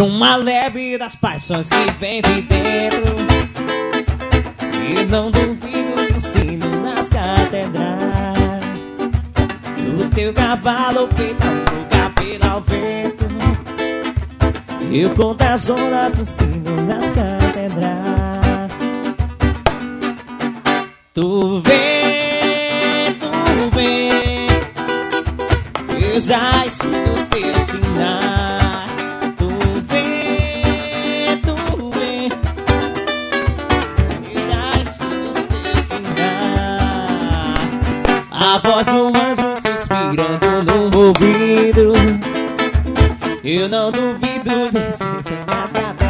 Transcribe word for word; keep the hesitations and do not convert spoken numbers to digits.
uma leve das paixões que vem de dentro. E não duvido do sino nas catedrais, do teu cavalo peitão, do cabelo ao vento. Eu conto as horas dos sinos nas catedrais. Tu vem, tu vem, eu já escuto os teus sinais. Tu vem, tu vem, eu já escuto os teus sinais. A voz do anjo suspirando no ouvido. Eu não duvido desse nada.